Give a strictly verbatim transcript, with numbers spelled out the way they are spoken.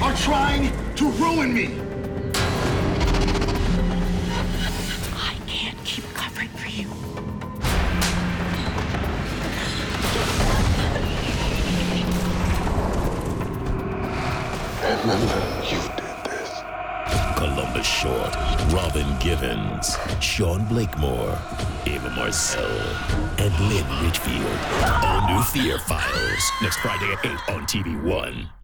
are trying to ruin me. I can't keep covering for you. Remember, you did this. Columbus Short, Robin Givens, Sean Blakemore, Ava Marcel, and Lynn Richfield. All new Fear Files. Next Friday at eight on T V One.